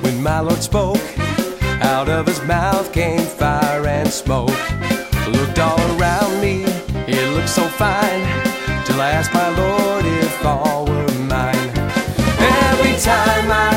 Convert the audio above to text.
When my Lord spoke, out of his mouth came fire and smoke. Looked all around me, it looked so fine, till I asked my Lord if all were mine. Every time I